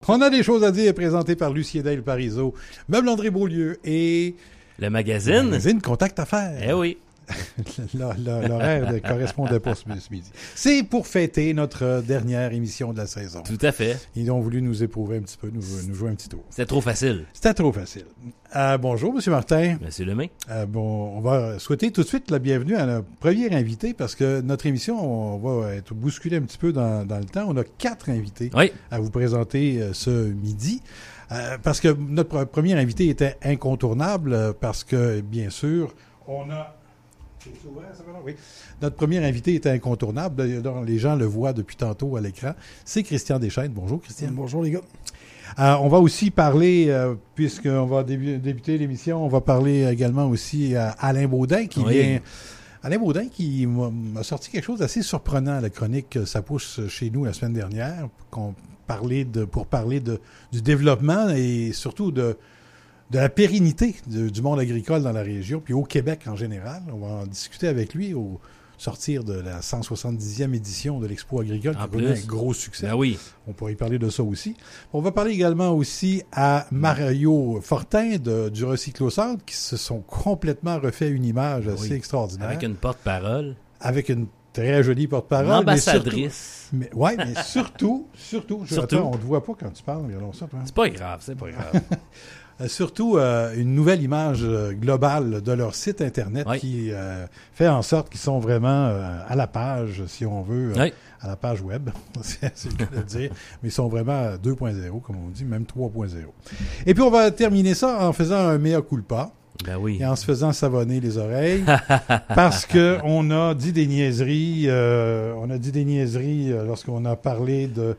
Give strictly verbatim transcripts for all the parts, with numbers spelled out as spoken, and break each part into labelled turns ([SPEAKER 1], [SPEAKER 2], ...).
[SPEAKER 1] On a des choses à dire présentées par Lucien Dale Parizeau, Meuble André Beaulieu et...
[SPEAKER 2] Le magazine.
[SPEAKER 1] Le magazine Contact Affaires.
[SPEAKER 2] Eh oui.
[SPEAKER 1] L'horaire ne correspondait pas ce midi. C'est pour fêter notre dernière émission de la saison.
[SPEAKER 2] Tout à fait.
[SPEAKER 1] Ils ont voulu nous éprouver un petit peu, nous, nous jouer un petit tour.
[SPEAKER 2] C'était trop facile.
[SPEAKER 1] C'était trop facile. Euh, bonjour, M. Martin.
[SPEAKER 2] Monsieur Lemay.
[SPEAKER 1] Euh, bon, on va souhaiter tout de suite la bienvenue à notre premier invité parce que notre émission, on va être bousculé un petit peu dans, dans le temps. On a quatre invités
[SPEAKER 2] oui. à
[SPEAKER 1] vous présenter euh, ce midi. Euh, parce que notre premier invité était incontournable euh, parce que, bien sûr, on a... C'est ouvert, ça va là? Oui. Notre premier invité était incontournable. Les gens le voient depuis tantôt à l'écran. C'est Christian Deschênes. Bonjour, Christian.
[SPEAKER 3] Bonjour, les gars.
[SPEAKER 1] Euh, on va aussi parler, euh, puisqu'on va débu- débuter l'émission, on va parler également aussi à Alain Baudin qui
[SPEAKER 2] oui.
[SPEAKER 1] vient... Alain Baudin qui m'a, m'a sorti quelque chose d'assez surprenant à la chronique Ça pousse chez nous la semaine dernière, qu'on parlait de, pour parler de, du développement et surtout de... de la pérennité de, du monde agricole dans la région, puis au Québec en général. On va en discuter avec lui au sortir de la cent soixante-dixième édition de l'Expo agricole, qui a connu un gros succès.
[SPEAKER 2] Ben oui.
[SPEAKER 1] On pourrait y parler de ça aussi. On va parler également aussi à Mario Fortin de, du Recyclo-Centre, qui se sont complètement refait une image
[SPEAKER 2] ben
[SPEAKER 1] assez
[SPEAKER 2] oui.
[SPEAKER 1] extraordinaire.
[SPEAKER 2] Avec une porte-parole.
[SPEAKER 1] Avec une très jolie porte-parole.
[SPEAKER 2] Une ambassadrice.
[SPEAKER 1] Mais surtout, mais, ouais, mais surtout, surtout, je,
[SPEAKER 2] surtout.
[SPEAKER 1] Attends, on ne te voit pas quand tu parles. Regardons ça,
[SPEAKER 2] c'est pas grave, c'est pas grave.
[SPEAKER 1] Surtout euh, une nouvelle image euh, globale de leur site Internet oui. qui euh, fait en sorte qu'ils sont vraiment euh, à la page, si on veut, euh,
[SPEAKER 2] oui.
[SPEAKER 1] à la page web, c'est, c'est le cas de dire, mais ils sont vraiment à deux point zéro, comme on dit, même trois point zéro. Et puis on va terminer ça en faisant un mea culpa.
[SPEAKER 2] Ben oui.
[SPEAKER 1] Et en se faisant savonner les oreilles, parce que on a dit des niaiseries, euh, on a dit des niaiseries euh, lorsqu'on a parlé de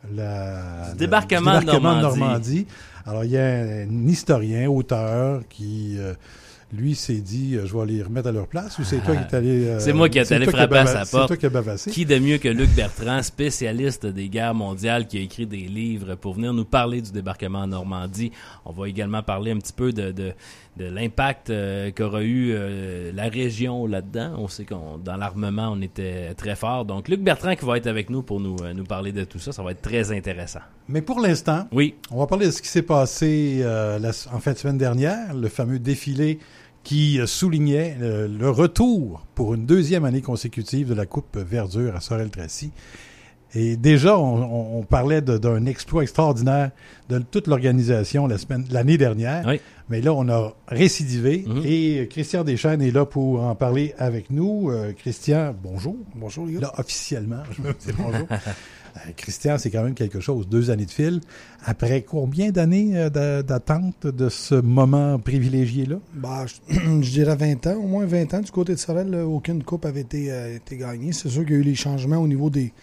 [SPEAKER 1] la,
[SPEAKER 2] du débarquement,
[SPEAKER 1] le, du débarquement
[SPEAKER 2] de Normandie.
[SPEAKER 1] de Normandie. Alors, il y a un, un historien, auteur, qui, euh, lui, s'est dit, euh, je vais aller les remettre à leur place, ou c'est toi qui est allé... Euh,
[SPEAKER 2] c'est moi qui est allé frapper à sa porte.
[SPEAKER 1] C'est toi qui as bavassé.
[SPEAKER 2] Qui de mieux que Luc Bertrand, spécialiste des guerres mondiales, qui a écrit des livres pour venir nous parler du débarquement en Normandie. On va également parler un petit peu de, de, de l'impact euh, qu'aura eu euh, la région là-dedans. On sait qu'on dans l'armement, on était très fort. Donc, Luc Bertrand qui va être avec nous pour nous, euh, nous parler de tout ça. Ça va être très intéressant.
[SPEAKER 1] Mais pour l'instant,
[SPEAKER 2] oui.
[SPEAKER 1] on va parler de ce qui s'est passé euh, la, en fin de semaine dernière, le fameux défilé qui soulignait le, le retour pour une deuxième année consécutive de la Coupe Verdure à Sorel-Tracy. Et déjà, on, on, on parlait de, d'un exploit extraordinaire de toute l'organisation la semaine, l'année dernière.
[SPEAKER 2] Oui.
[SPEAKER 1] Mais là, on a récidivé.
[SPEAKER 2] Mm-hmm.
[SPEAKER 1] Et Christian Deschênes est là pour en parler avec nous. Euh, Christian, bonjour.
[SPEAKER 3] Bonjour, les gars.
[SPEAKER 1] Là, officiellement, je me dis bonjour. Euh, Christian, c'est quand même quelque chose. Deux années de fil. Après combien d'années euh, d'attente de ce moment privilégié-là?
[SPEAKER 3] Bah, je, je dirais vingt ans, au moins vingt ans. Du côté de Sorel, là, aucune coupe avait été, euh, été gagnée. C'est sûr qu'il y a eu les changements au niveau des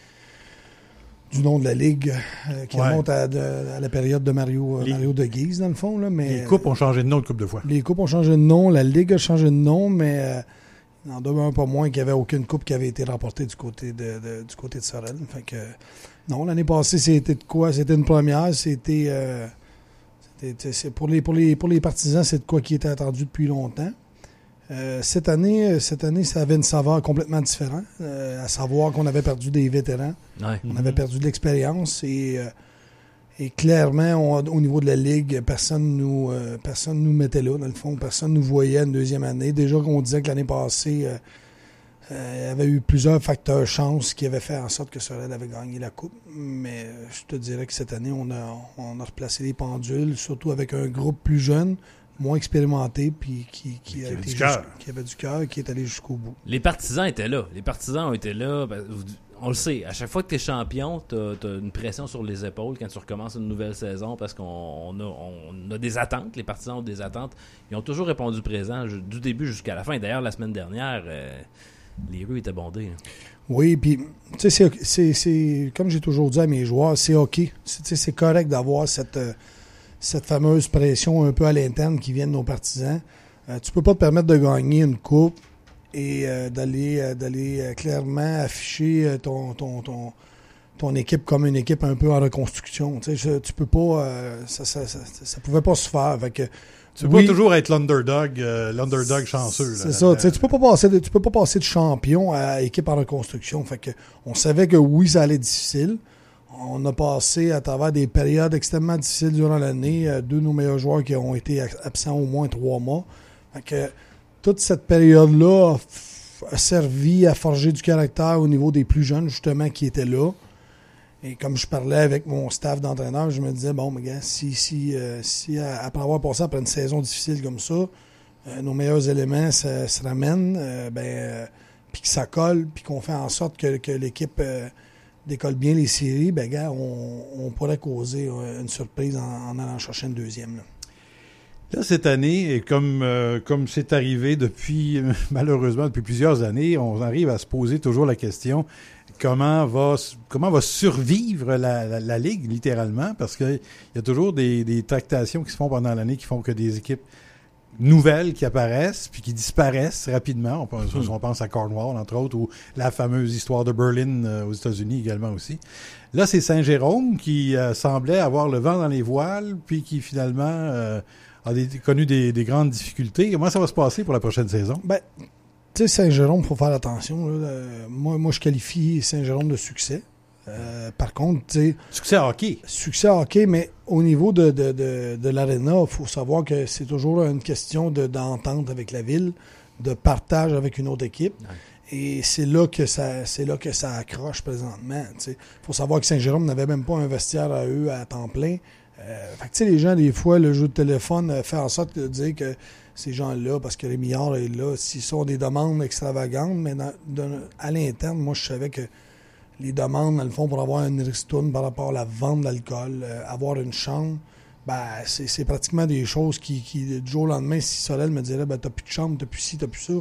[SPEAKER 3] du nom de la Ligue euh, qui ouais. remonte à, de, à la période de Mario, les, Mario de Guise, dans le fond. Là, mais,
[SPEAKER 1] les coupes ont changé de nom une couple de fois.
[SPEAKER 3] Les coupes ont changé de nom. La Ligue a changé de nom, mais... Euh, il n'en demeure pas moins qu'il n'y avait aucune coupe qui avait été remportée du côté de, de, du côté de Sorel. Fait que, non, l'année passée, c'était de quoi? C'était une première. C'était, euh, c'était c'est pour, les, pour, les, pour les partisans, c'est de quoi qui était attendu depuis longtemps. Euh, cette année, cette année, ça avait une saveur complètement différente. Euh, à savoir qu'on avait perdu des vétérans.
[SPEAKER 2] Ouais.
[SPEAKER 3] On avait perdu de l'expérience et... Euh, Et clairement, on, au niveau de la Ligue, personne nous euh, personne nous mettait là, dans le fond. Personne nous voyait une deuxième année. Déjà qu'on disait que l'année passée, euh, euh, il y avait eu plusieurs facteurs chance qui avaient fait en sorte que Sorel avait gagné la Coupe. Mais euh, je te dirais que cette année, on a, on a replacé les pendules, surtout avec un groupe plus jeune, moins expérimenté, puis qui, qui,
[SPEAKER 1] qui,
[SPEAKER 3] a
[SPEAKER 1] avait
[SPEAKER 3] été
[SPEAKER 1] du cœur.
[SPEAKER 3] qui avait du cœur et qui est allé jusqu'au bout.
[SPEAKER 2] Les partisans étaient là. Les partisans ont été là. Ben, on le sait, à chaque fois que tu es champion, tu as une pression sur les épaules quand tu recommences une nouvelle saison parce qu'on on a, on a des attentes. Les partisans ont des attentes. Ils ont toujours répondu présent du début jusqu'à la fin. D'ailleurs, la semaine dernière, euh, les rues étaient bondées.
[SPEAKER 3] Oui, puis, tu sais, c'est, c'est, c'est, comme j'ai toujours dit à mes joueurs, c'est OK. C'est, c'est correct d'avoir cette, cette fameuse pression un peu à l'interne qui vient de nos partisans. Euh, tu peux pas te permettre de gagner une coupe et euh, d'aller, euh, d'aller euh, clairement afficher euh, ton, ton, ton, ton équipe comme une équipe un peu en reconstruction. Tu sais, tu peux pas... Euh, ça, ça, ça, ça pouvait pas se faire. Fait que,
[SPEAKER 1] tu peux oui, pas toujours être l'underdog, euh, l'underdog chanceux.
[SPEAKER 3] C'est là, ça. Tu sais, tu peux pas passer de, tu peux pas passer de champion à équipe en reconstruction. Fait que on savait que oui, ça allait être difficile. On a passé à travers des périodes extrêmement difficiles durant l'année. Euh, deux de nos meilleurs joueurs qui ont été absents au moins trois mois. Fait que, toute cette période-là a, f- a servi à forger du caractère au niveau des plus jeunes, justement, qui étaient là. Et comme je parlais avec mon staff d'entraîneur, je me disais, bon, mais gars, si, si, euh, si après avoir passé après une saison difficile comme ça, euh, nos meilleurs éléments se, se ramènent, euh, ben, euh, puis que ça colle, puis qu'on fait en sorte que, que l'équipe euh, décolle bien les séries, ben, gars, on, on pourrait causer une surprise en, en allant chercher une deuxième. Là.
[SPEAKER 1] Là, cette année, et comme euh, comme c'est arrivé depuis, malheureusement, depuis plusieurs années, on arrive à se poser toujours la question comment va comment va survivre la, la, la Ligue, littéralement, parce qu'il y a toujours des, des tractations qui se font pendant l'année qui font que des équipes nouvelles qui apparaissent puis qui disparaissent rapidement. On pense, mmh. on pense à Cornwall, entre autres, ou la fameuse histoire de Berlin euh, aux États-Unis également aussi. Là, c'est Saint-Jérôme qui euh, semblait avoir le vent dans les voiles puis qui finalement euh, a des, connu des, des grandes difficultés. Comment ça va se passer pour la prochaine saison?
[SPEAKER 3] Ben, tu sais, Saint-Jérôme, il faut faire attention. Là. Euh, moi, moi, je qualifie Saint-Jérôme de succès. Euh, par contre, tu sais...
[SPEAKER 1] Succès hockey.
[SPEAKER 3] Succès hockey, mais au niveau de, de, de, de l'aréna, il faut savoir que c'est toujours une question de, d'entente avec la ville, de partage avec une autre équipe. Ouais. Et c'est là que ça c'est là que ça accroche présentement. Il faut savoir que Saint-Jérôme n'avait même pas un vestiaire à eux à temps plein. Euh, fait que, tu sais, les gens, des fois, le jeu de téléphone fait en sorte de dire que ces gens-là, parce que Rémi Millard est là, s'ils sont des demandes extravagantes, mais dans, de, à l'interne, moi, je savais que les demandes, dans le fond, pour avoir une ristourne par rapport à la vente d'alcool, euh, avoir une chambre, ben, c'est, c'est pratiquement des choses qui, qui, du jour au lendemain, si Sorel me dirait, ben, t'as plus de chambre, t'as plus ci, t'as plus ça,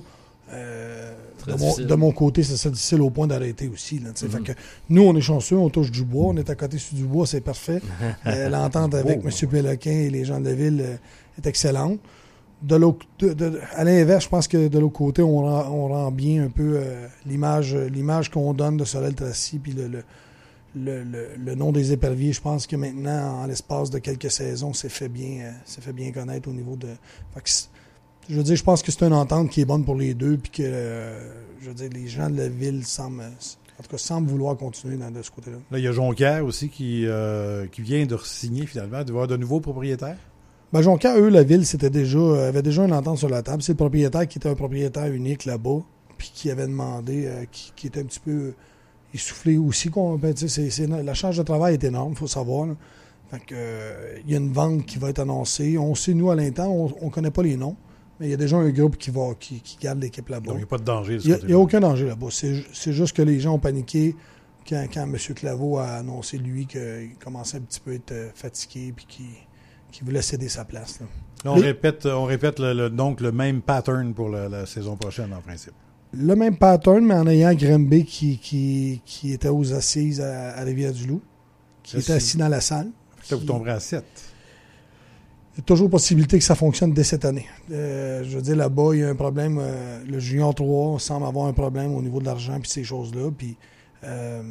[SPEAKER 3] euh, de, mon, de mon côté, c'est ça difficile au point d'arrêter aussi. Là, mm-hmm. Fait que nous, on est chanceux, on touche du bois, on est à côté sur du bois, c'est parfait. euh, l'entente avec oh, M. Péloquin et les gens de la ville euh, est excellente. De l'autre, de, de, à l'inverse, je pense que de l'autre côté, on rend, on rend bien un peu euh, l'image, l'image qu'on donne de Sorel Tracy, puis le, le, le, le, le nom des éperviers. Je pense que maintenant, en l'espace de quelques saisons, c'est fait bien, euh, c'est fait bien connaître au niveau de. Fait que, je veux dire, je pense que c'est une entente qui est bonne pour les deux, puis que, euh, je veux dire, les gens de la ville semblent, en tout cas, semblent vouloir continuer dans, de ce côté-là.
[SPEAKER 1] Là, il y a Jonquière aussi qui, euh, qui vient de signer finalement, de voir de nouveaux propriétaires.
[SPEAKER 3] Ben, Jonquière, eux, la ville, c'était déjà, avait déjà une entente sur la table. C'est le propriétaire qui était un propriétaire unique là-bas, puis qui avait demandé, euh, qui, qui était un petit peu essoufflé aussi. Qu'on, ben, c'est, c'est, la charge de travail est énorme, il faut savoir. Là. Fait que, euh, y a une vente qui va être annoncée. On sait, nous, à l'interne, on ne connaît pas les noms, mais il y a déjà un groupe qui va qui, qui garde l'équipe là-bas.
[SPEAKER 1] Donc, il n'y a pas de danger.
[SPEAKER 3] Il n'y a, a aucun danger là-bas. C'est, c'est juste que les gens ont paniqué quand, quand M. Claveau a annoncé, lui, qu'il commençait un petit peu à être fatigué, puis qu'il... qui voulait céder sa place. Là.
[SPEAKER 1] Là, on le, répète, on répète le, le, donc le même pattern pour la, la saison prochaine, en principe.
[SPEAKER 3] Le même pattern, mais en ayant Grimby qui, qui, qui était aux assises à, à Rivière-du-Loup, qui là, était assis dans la salle.
[SPEAKER 1] Là, vous tomberez à sept.
[SPEAKER 3] Il y a toujours possibilité que ça fonctionne dès cette année. Euh, je veux dire, là-bas, il y a un problème. Euh, le Junior trois semble avoir un problème au niveau de l'argent et ces choses-là. Puis euh,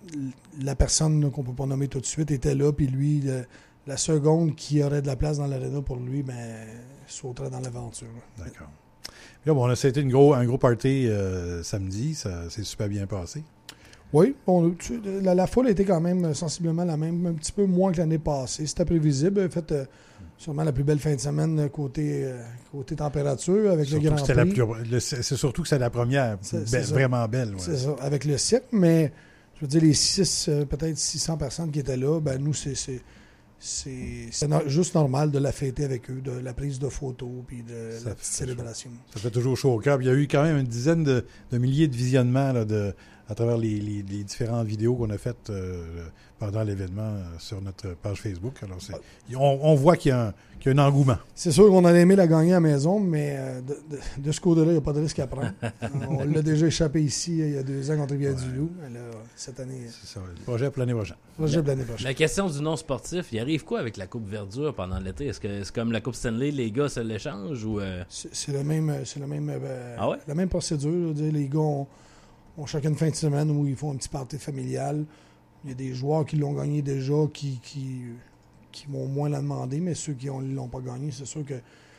[SPEAKER 3] la personne là, qu'on ne peut pas nommer tout de suite était là, puis lui... Le, la seconde qui aurait de la place dans l'aréna pour lui, ben, sauterait dans l'aventure.
[SPEAKER 1] D'accord. Là, bon, ça a été une gros, un gros party euh, samedi. Ça s'est super bien passé.
[SPEAKER 3] Oui. Bon, tu, la, la foule était quand même sensiblement la même, un petit peu moins que l'année passée. C'était prévisible. En fait, euh, sûrement la plus belle fin de semaine côté, euh, côté température avec surtout le Grand Prix. La plus,
[SPEAKER 1] le, c'est surtout que c'est la première. C'est, be- c'est vraiment belle. Ouais.
[SPEAKER 3] C'est ça. Avec le cirque, mais je veux dire, les six, euh, peut-être six cents personnes qui étaient là, ben nous, c'est... c'est C'est, c'est no- juste normal de la fêter avec eux, de la prise de photos puis de ça la petite célébration.
[SPEAKER 1] Chaud. Ça fait toujours chaud au cœur. Il y a eu quand même une dizaine de, de milliers de visionnements là, de, à travers les, les, les différentes vidéos qu'on a faites euh, pendant l'événement euh, sur notre page Facebook. Alors c'est, on, on voit qu'il y, a un, qu'il y a un engouement.
[SPEAKER 3] C'est sûr qu'on aurait aimé la gagner à la maison, mais euh, de, de, de ce côté-là, il n'y a pas de risque à prendre. On l'a déjà échappé ici il y a deux ans contre Rivière-du-Loup. Ouais. Cette année...
[SPEAKER 1] C'est ça, le projet pour l'année prochaine.
[SPEAKER 3] Projet pour l'année prochaine.
[SPEAKER 2] La question du non sportif, il arrive quoi avec la Coupe Verdure pendant l'été? Est-ce que c'est comme la Coupe Stanley, les gars se l'échangent ou euh...
[SPEAKER 3] c'est, c'est le même, c'est le même, euh,
[SPEAKER 2] ah ouais?
[SPEAKER 3] la même procédure. Dire, les gars ont, ont chacune fin de semaine où ils font un petit party familial. Il y a des joueurs qui l'ont gagné déjà qui, qui, qui vont moins la demander, mais ceux qui ne l'ont pas gagné, c'est sûr que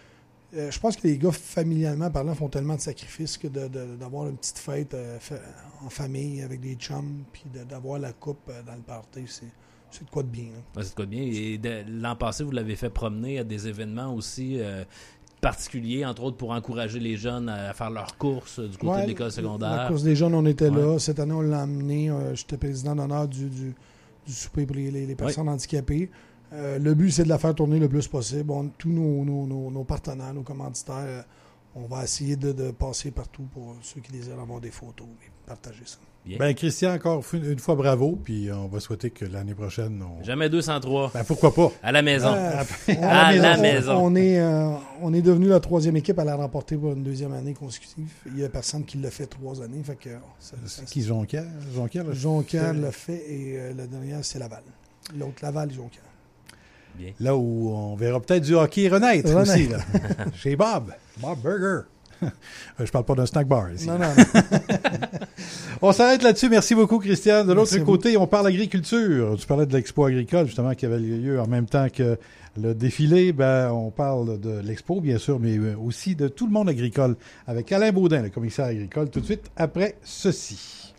[SPEAKER 3] euh, je pense que les gars, familialement parlant, font tellement de sacrifices que de, de, d'avoir une petite fête euh, fa- en famille avec des chums, puis de, d'avoir la coupe euh, dans le party, c'est, c'est de quoi de bien. Là.
[SPEAKER 2] Ouais, c'est de quoi de bien. Et de, l'an passé, vous l'avez fait promener à des événements aussi euh, particuliers, entre autres pour encourager les jeunes à faire leurs courses du côté
[SPEAKER 3] Ouais,
[SPEAKER 2] de l'école secondaire.
[SPEAKER 3] La course des jeunes, on était
[SPEAKER 2] Ouais.
[SPEAKER 3] là. Cette année, on l'a emmené. Euh, j'étais président d'honneur du, du, du souper pour les, les, les personnes ouais. handicapées. Euh, le but, c'est de la faire tourner le plus possible. On, tous nos, nos, nos, nos partenaires, nos commanditaires, euh, on va essayer de, de passer partout pour ceux qui désirent avoir des photos et partager ça.
[SPEAKER 2] Bien.
[SPEAKER 1] Ben Christian, encore une fois bravo, puis on va souhaiter que l'année prochaine... On...
[SPEAKER 2] Jamais deux cent trois.
[SPEAKER 1] Ben pourquoi pas?
[SPEAKER 2] À la maison.
[SPEAKER 3] Euh,
[SPEAKER 2] à la
[SPEAKER 3] on,
[SPEAKER 2] maison.
[SPEAKER 3] On est, euh, on est devenu la troisième équipe à la remporter pour une deuxième année consécutive. Il y a personne qui l'a fait trois années. Fait que, ça,
[SPEAKER 1] c'est
[SPEAKER 3] ça,
[SPEAKER 1] qui, Jonquière? Jonquière, là,
[SPEAKER 3] Jonquière l'a fait et euh, la dernière, c'est Laval. L'autre, Laval, Jonquière.
[SPEAKER 2] Bien.
[SPEAKER 1] Là où on verra peut-être du hockey renaître, renaître. aussi. Là. Chez Bob. Bob Burger. Je parle pas d'un snack bar ici.
[SPEAKER 3] Non, non, non.
[SPEAKER 1] On s'arrête là-dessus. Merci beaucoup, Christian. De l'autre
[SPEAKER 3] Merci
[SPEAKER 1] côté, on parle agriculture. Tu parlais de l'expo agricole, justement, qui avait lieu en même temps que le défilé. Ben, on parle de l'expo, bien sûr, mais aussi de tout le monde agricole avec Alain Baudin, le commissaire agricole, tout de suite après ceci.